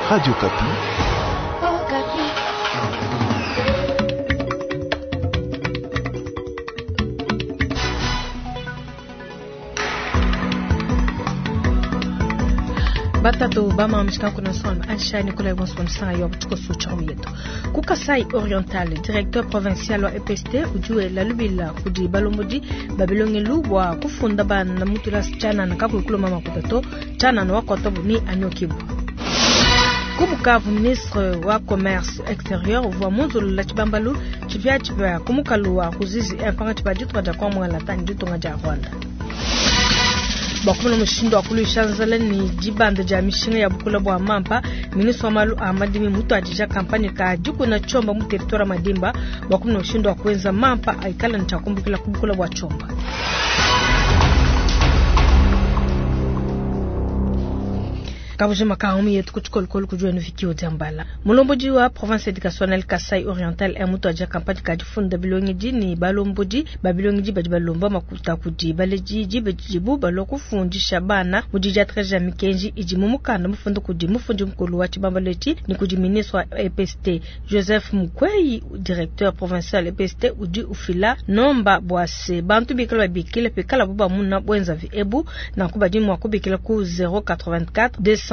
Radio Kapi. Batatu bama mshika kuna sona Aisha Nicolas Bonsoir yo tuko sucha mieto ku Kasai Oriental directeur provincial wa EPST ujue la lubila kudi balomodi babilonge lubwa kufunda bana mutula chana na kakulu mama kutato chana no wakotobu ni anyokibu Kubukavu ministre wa commerce extérieur wa munzulu la chibambalu chivya kumukalua kuzizi empanga chibajitu kwa mwa la tani jitu ngaja Rwanda Bakumuna mushindo akulu ishanzala ni jibanda jamishinga ya bukula bwa mampa ministre wa malu amadimi mutu ajija kampani ka juku na chomba mu territoire madimba bakumuna mushindo akwenza mampa aikala nitakumbukila kubukula bwa chomba Kabujima kaomi yetu kuchukolu kujua nufikio jambala. Mulomboji wa province educationnelle Kasai Oriental emuto aja kampani kajifunda bilongeji ni balomboji babilongeji bajibalomba makuta kuji baleji bejibu baloku fundi shabana mujija treja mikenji ijimumukana mufundo kuji mufundi mkulu wa chibambaleti ni kuji ministre wa EPST Joseph Mukwei directeur provincial EPST uji ufila nomba boase bantu bikala bikile pekala buba muna bwenza vi ebu na kubajimu wakubikila ku 084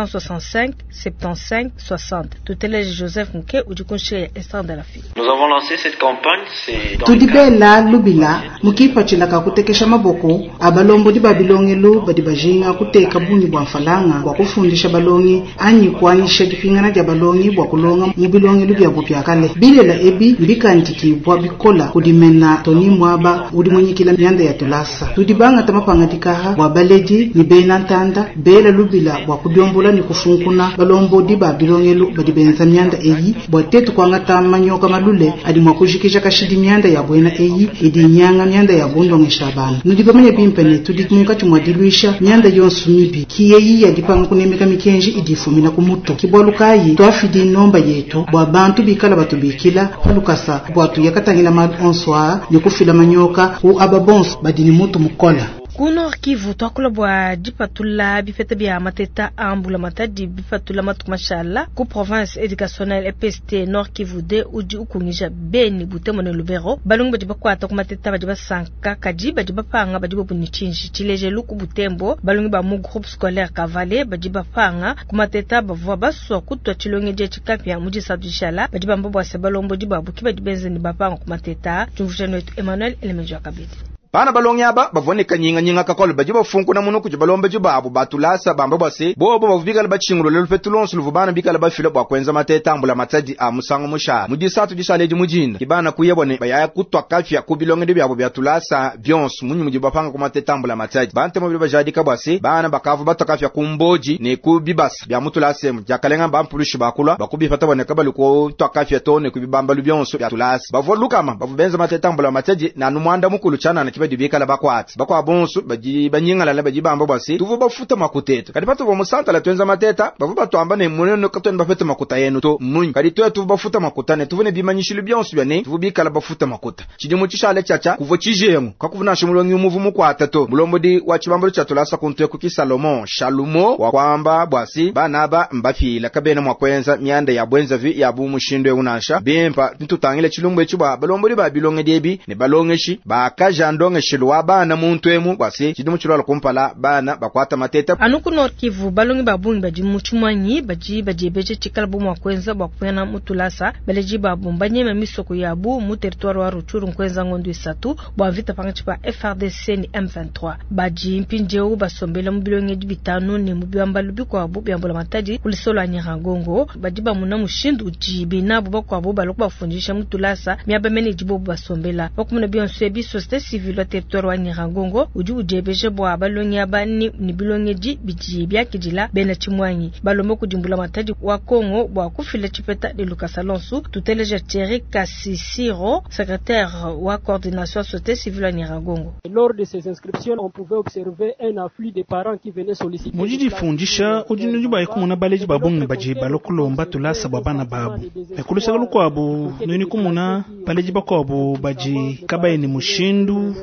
165 75 60. Tutele Joseph Mouke ou du conseiller Esther de la fille. Nous avons lancé cette campagne, c'est Tudibela lubila mukipa chilaka kutekesha maboko abalombo di babilongelo badibajinga kuteka bunyi bwa mfalanga kwa kufundisha balongi anyi kwanyisha kipingana ja balongi bwa kulonga mubilongelo bya bupya kale bilela ebi mbika ntiki bwa bikola kudimena toni mwaba udi mwenyikila myanda ya tulasa tudibanga tamapanga tikaha bwa baleji ni bena ntanda bela lubila bwa kudombo ni kufunkuna balombo di babilongelo badibenza myanda eyi bwatetu kwangata manyoka malule adi mwakujikisha kashidi myanda ya bwena eyi idi nyanga myanda ya bundonge shabana nudibamanya bimpene tudi munkati mwadilwisha myanda yonsu mibi kiyeyi yadipanga kunemeka mikenji idifumina kumuto kibwalukayi twafidi nomba yetu bwa bantu bikala batubikila halukasa bwatu yakatangina mal onswa nikufila manyoka ku ababons badini mutu mukola Kunor Kivu twakula bwa dipatula bifete bya mateta ambula matadi bifatula matumashala ku province educationnelle EPST Nord Kivu de uji ukungisha beni butemo ne Lubero balungu bajiba kwata ku mateta bajiba sanka kaji bajiba panga bajiba bunichinji chileje luku butembo balungu ba mu groupe scolaire Kavale bajiba panga ku mateta bavwa baso kutwa chilonge je chikapya muji sadishala bajiba mbobwa sebalombo dibabu kibajibenze ni bapanga ku mateta tumvushano wetu Emmanuel Elemejo akabiti Bana balongi aba bavoneka nyinga kakolo bajiba funku na munuku jibalombe jibabu batulasa bamba base bobo bavubikala bachingulo lelfetulonsu luvubana bikala bafilo bakwenza mateta ambula matadi amusango musha mujisatu jishaleji mujinda kibana kuyebone bayaya kutwa kafya kubilonge ndibyabo byatulasa byonsu munyu mujibapanga ku mateta ambula matadi bante mo bibajadika base bana bakavu batakafya kumboji ne kubibasa byamutulase mujakalenga bampulushi bakula bakubifata boneka baluko twakafya tone kubibamba lubyonsu byatulasa bavolukama bavubenza mateta ambula matadi na numwanda mukulu chana na badibikala bakwati bakwa bonsu banyinga la bajibamba basi tuvu bafuta makuteta kadi patu bomusanta la twenza mateta bavu batwamba ne muneno katwen bafeta makuta yenu to munyi kadi tuvu bafuta makuta ne tuvu ne bimanyishilo byonsu byane tuvu bikala bafuta makuta chidimu chishale chacha kuvo chijemu kakuvuna shimulongi umuvumu kwata to mulombodi wa chibambalo chatulasa kuntwe kuki Salomon Shalumo wa kwamba bwasi banaba mbafila kabena mwakwenza myanda ya bwenza vi ya bu mushindo unasha bempa ntutangile chilumbe chuba balombodi babilonge debi ne balongeshi bakajando shilwa bana muntu emu basi chidumu chilwa kumpala bana bakwata mateta anuku Nord Kivu balongi babungi baji muchumanyi baji beje chikalbu mwakwenza bakupena mutulasa baleji babumba nyeme misoko yabu mu territoire wa Ruchuru nkwenza ngondu isatu bwa vita pangachipa FRDC ni M23 baji mpinjeu basombela mubilongi bitanu ni mubiamba lubiko abu byambola mataji kulisolo anyirangongo baji bamuna mushindu jibina buba kwa buba lokba fundisha mutulasa myabamene jibo basombela bakumuna bionse bi société civile territoire wa Nyirangongo uju ujebeje bwa balongi abani ni bilongeji biji byakijila bena chimwanyi balombo kudimbula mataji wa Kongo bwa kufila chipeta de Lucas Alonso tuteleje Thierry Kassisiro secrétaire wa coordination société civile wa Nyirangongo. Lors de ces inscriptions on pouvait observer un afflux de parents qui venaient solliciter mujiji fundisha ujinujuba ikumuna baleji babongi baji balokulomba tulasa babana babu ekulusagalu kwabo nini kumuna baleji bakwabo baji kabaye ni mushindu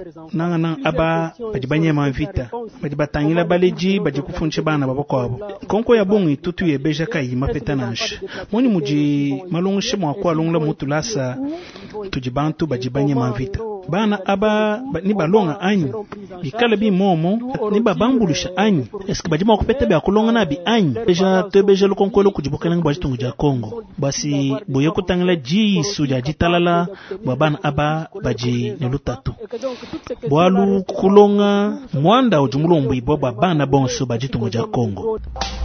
nanga aba bajibanye mavita bajibatangila baleji bajikufunche bana babakwabo konko ya bongi tutu yebeja kai mapetanash moni muji malungushe mwakwa lungla mutulasa tujibantu bajibanye mavita bana aba ni balonga anyi bikala bi momo ni babambulusha anyi eske bajima kupete ba kulonga na bi anyi beja tebeja lukonkolo kujibukana ngbajitungu ja Kongo basi boye kutangala ji suja jitalala babana aba baji nelutatu bwalu kulonga mwanda ujumulombo iboba bana bonso bajitungu ja Kongo.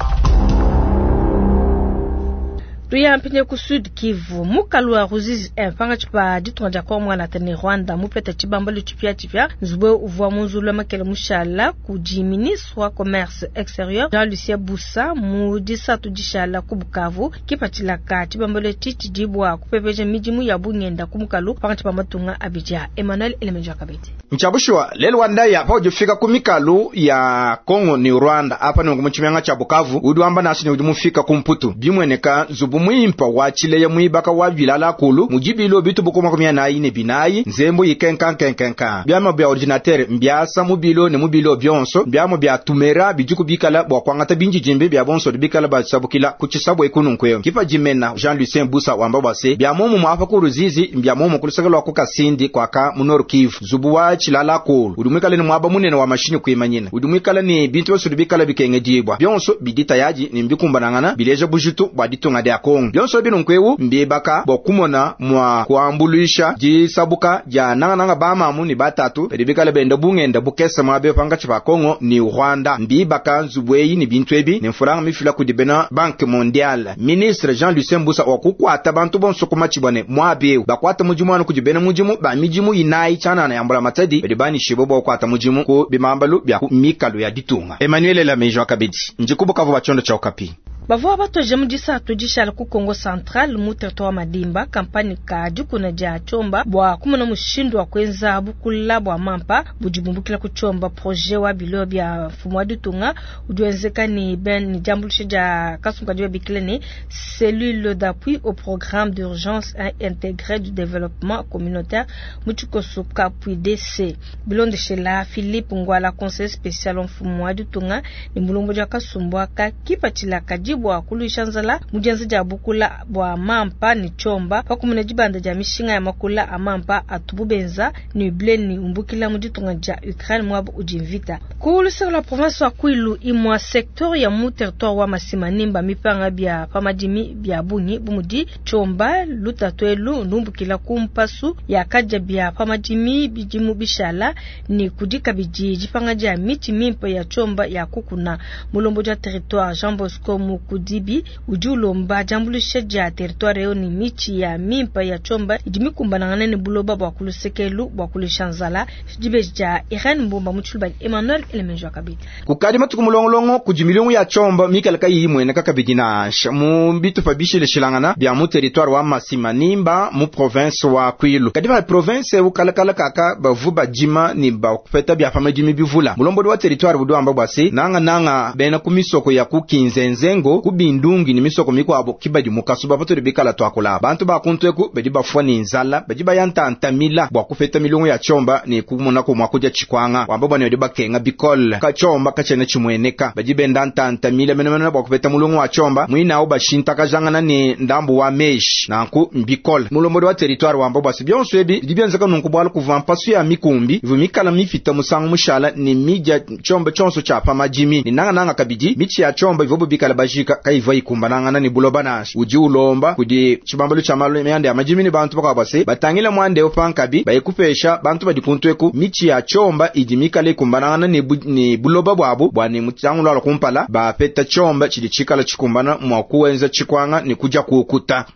Tuya mpinye ku Sud Kivu mukalwa Ruzizi empanga chipa ditonja kwa mwana tene Rwanda mupeta chibambalo chipia nzubwe uvwa munzulu makele mushala ku ministre commerce extérieur Jean-Lucien Boussa mu disatu dishala ku Bukavu kipachilaka chibambalo chichi dibwa kupepeje mijimu ya Bungenda kumukalu panga chipa matunga Abidjan. Emmanuel Elemenjo Kabete Nchabushwa lelo wanda ya pa ujifika kumikalu ya Kongo ni Rwanda hapa ni ngumuchimanga cha Bukavu uduamba nasi ni udumufika kumputu bimweneka zubu muimpa wachile ya muibaka wa vilala kulu mujibilo bitu bukuma kumia na ine binayi nzembo yikenkan byama bya ordinateur mbyasa mubilo ne mubilo byonso byamo bya tumera bijuku bikala bwa kwangata binji jimbe bya bonso bikala ba sabukila kuchisabwe kununkweyo kipa jimena Jean-Lucien Boussa wamba base byamo mu afa ku Ruzizi byamo mu kulisagala ku Kasindi kwaka mu Nord Kivu zubu wa chilala kulu udumikala ni mwaba munene wa mashini kwimanyina udumikala ni bintu basudibikala bikenge dibwa byonso bidita yaji ni mbikumbanangana bileje bujutu baditunga de Kongo byonso bino nkwewu mbebaka bokumona mwa kuambulisha ji sabuka ja nanga bama mu ni batatu bidibikala benda Bungenda bukesa mabe panga chipa Kongo ni Rwanda mbibaka nzubweyi ni bintu ebi ni mfuranga mifila kudibena Banque Mondiale ministre Jean-Lucien Boussa okukwata bantu bonso kumachibone mwabe bakwata mujimwana kujibena mujimu ba mijimu inayi chana na yambula matadi bidibani shibobo kwata mujimu ko bimambalu bya mikalu ya ditunga. Emmanuel Lamejo Kabedi njikubuka vuba chondo cha Okapi. Bavua bato jemu disatu dishala ku Kongo Central mu territoire Madimba kampani kaju kuna ja chomba bwa kumuna mushindu wa kwenza bukula bwa mampa bujibumbukila kuchomba projet wa bilo bya fumwa dutunga udwenzeka ni ben ni jambulisha ja kasunga jwa bikilene cellule d'appui au programme d'urgence intégré du développement communautaire muchukosuka puis DC bilonde shela Philippe Ngwala conseiller spécial en fumwa dutunga ni mulombo ja kasumbwa ka kipachila kaji bwa kulishanzala mujenzi ja bukula bwa mampa ni chomba pakumuna jibanda ja mishinga ya makula amampa atububenza ni bleni umbukila mujitunga ja Ukraine mwabu ujinvita kuulisa la province wa Kwilu imwa secteur ya mu territoire wa Masimanimba mipanga bya pamadimi bya bunyi bumudi chomba lutatwelu numbukila kumpasu ya kaja bya pamadimi bijimu bishala ni kudika bijiji panga ja miti mimpa ya chomba ya kukuna mulombo ja territoire Jean Bosco Mukudibi ujulomba jambulisha ja territoire yo ni michi ya mimpa ya chomba idimikumbanangana ni buloba bwa kulusekelu bwa kulishanzala jibeja Irene Mbomba muchulba Emmanuel Elemenjo Kabedi kukadima tukumulongolongo kujimilongo ya chomba mikalaka yimwe nakaka bidina mu bitu fabishile shilangana bya mu territoire wa Masimanimba mu province wa Kwilu kadima province ukalakala kaka bavuba jima ni ba kupeta bya famajimi bivula mulombo wa territoire budo amba bwase nanga bena kumisoko ya kukinzenzengo kubindungi ni misoko mikwabo kibadi mukasuba pato bikala twakula bantu ba kuntweku bedi bafwani nzala bedi bayantanta mila bwa kufeta milongo ya chomba ni kumuna ko mwakuja chikwanga wamba bane bedi bakenga bikol ka chomba kachene chimweneka bedi bendantanta mila menena bwa kufeta mulongo wa chomba mwina au bashinta kajangana ni ndambu wa mesh na ku mbikol mulombo wa territoire wamba basi byonso ebi dibianzaka nunkubwala kuvampasu ya mikumbi vumikala mifita musango mushala ni mija chomba chonso cha pamajimi ni nanga kabidi michi ya chomba ivobo bikala bajika kaiva ikumbananga ni bulobanash uji ulomba kudi chibambalo cha malo meande amajimi ni bantu bakabase batangila mwande opankabi bayikupesha bantu badikuntweku michi ya chomba ijimikala ikumbananga ni buloba bwabo bwani mutangula alokumpala ba peta chomba chidi chikala chikumbana mwakuwenza chikwanga ni kuja kukuta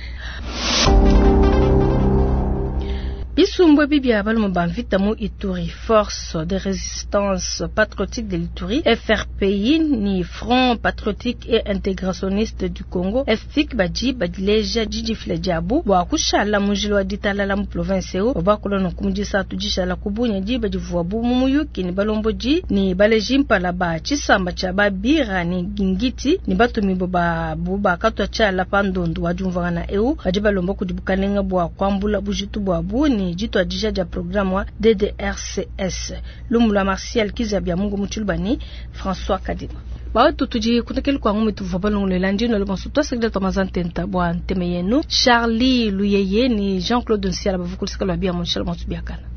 Bisumbwe bibia balmo banvita mu Ituri Force de résistance patriotique de l'Ituri FRPI ni Front patriotique et intégrationniste du Congo FPIC baji badileja jiji flejabu wa kushala mujilo wa ditalala mu province o bakulo no kumjisa tujishala kubunya ji badivuwa bu mumuyuki ni balomboji ni balejimpa la ba chisamba cha babira ni gingiti ni batumibo ba buba katwa cha la pandondu wajumvana eu baji balombo kudibukanenga bwa kwambula bujitu bwa bu ni jitu mutu ajija ja programme DDRCS lumula Martial Kizabia Mungu Mutulbani François Kadima ba tutuji kutekeli kwa ngumi tu vabalongo le lundi no le bonso to secrétaire Thomasan Tenta bo antemeyenu Charlie Luyeye ni Jean-Claude Nsiala ba vukul sekala bia mon chal bonso biakana